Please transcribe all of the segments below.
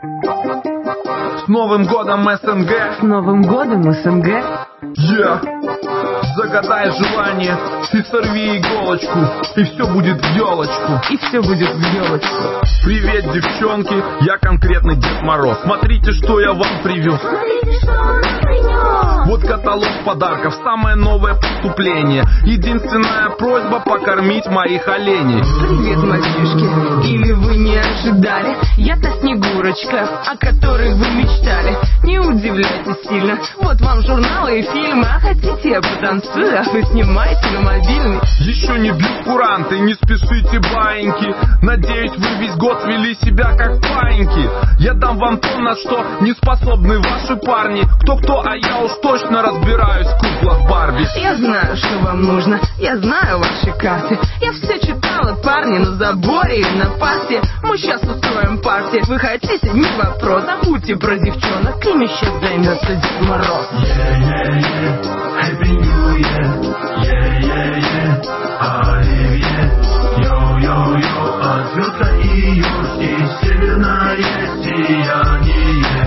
С Новым годом, СНГ! С Новым годом, СНГ! Загадай желание и сорви иголочку, и все будет в елочку. И все будет в елочку. Привет, девчонки, я конкретный Дед Мороз. Смотрите, что я вам привез. Смотрите, что он нам принес. Вот каталог подарков, самое новое поступление. Единственная просьба — покормить моих оленей. Привет, мальчишки. Или вы не ожидали? Я-то Снегурочка, о которой вы мечтали. Не удивляйтесь сильно. Вот вам журналы и фильмы. А хотите, я потанцую, а вы снимаете на мобильный. Еще не бьют куранты, не спешите, баиньки. Надеюсь, вы весь год вели себя как паиньки. Я дам вам то, на что не способны ваши парни. Кто-кто, а я уж точно разбираюсь в куклах Барби. Я знаю, что вам нужно. Я знаю ваши карты. Я все читала, парни, на заборе и на парте. Мы сейчас устроим парти. Вы хотите? Не вопрос. Забудьте про девчонок. Ими сейчас займется Дед Мороз. Happy New Year, Оливье, йо-йо-йо, отвертка и юшки, северное сияние.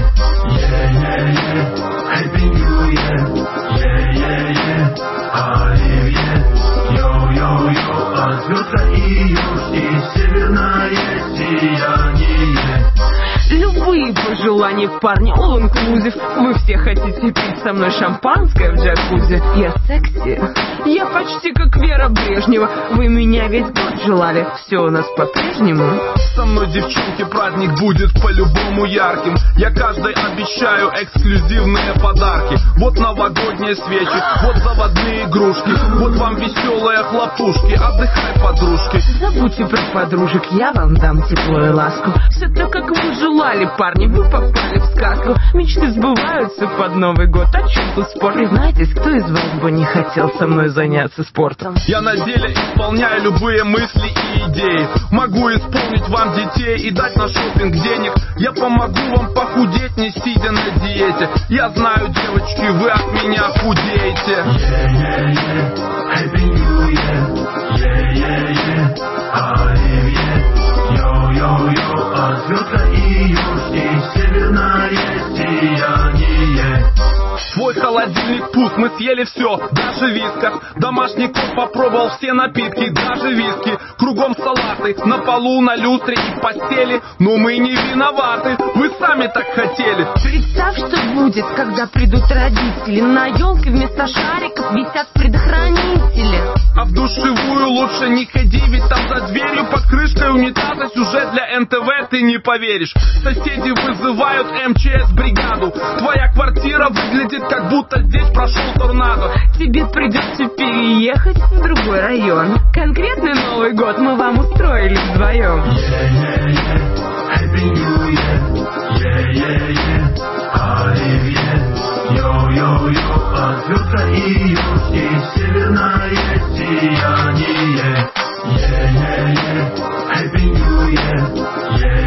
Happy New Year, Оливье, йо-йо-йо, отвертка и юшки, северное сияние. Любые пожелания, парни, all inclusive. Вы все хотите пить со мной шампанское в джакузи. Я секси. Я почти как Вера Брежнева. Вы меня весь год желали. Все у нас по-прежнему. Со мной, девчонки, праздник будет по-любому ярким. Я каждой обещаю эксклюзивные подарки. Вот новогодние свечи, вот заводные игрушки, вот вам веселые хлопушки. Отдыхай, подружки. Забудьте про подружек, я вам дам тепло и ласку. Все так, как вы желали, парни, вы попали в сказку. Мечты сбываются под Новый год. А чё тут спор? Признайтесь, кто из вас бы не хотел со мной заняться спортом? Я на деле исполняю любые мысли и идеи. Могу исполнить вам детей и дать на шопинг денег. Я помогу вам похудеть, не сидя на диете. Я знаю, девочки, вы от меня худеете. Happy New Year, Оливье, йо-йо-йо, отвертка и юшки, северное сияние. Свой холодильник пуст, мы съели все, даже вискас. Домашний кот попробовал все напитки, даже виски. Кругом салаты, на полу, на люстре и постели. Но мы не виноваты, вы сами так хотели. Представь, что будет, когда придут родители. На елке вместо шариков висят предохранители. А в душевую лучше не ходи, ведь там за дверью под крышкой унитаза сюжет для НТВ, ты не поверишь. Соседи вызывают МЧС-бригаду. Твоя квартира выглядит, как будто здесь прошел торнадо. Тебе придется переехать в другой район. Конкретный Новый год мы вам устроили вдвоем. Happy New Year, Оливье, йо-йо-йо, отвертка и юшки, северное сияние. Happy New Year,